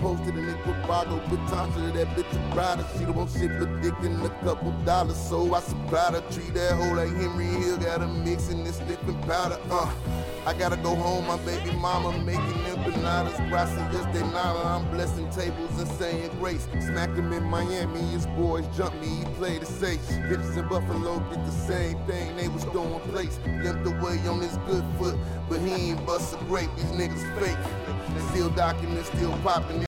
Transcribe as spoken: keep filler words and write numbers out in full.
posted in Equipago with Tasha, that bitch a rider. She don't want shit but dick and a couple dollars, so I supplied her. Treat that hoe like Henry Hill, got her mixing this different powder. Uh, I gotta go home, my baby mama making empanadas, gracias de nada. I'm blessing tables and saying grace. Smacked him in Miami, his boys jumped me, he played it safe. Bitches in Buffalo did the same thing, they was throwing plates. Limped away on his good foot, but he ain't bust a grape, these niggas fake. Still docking and still popping.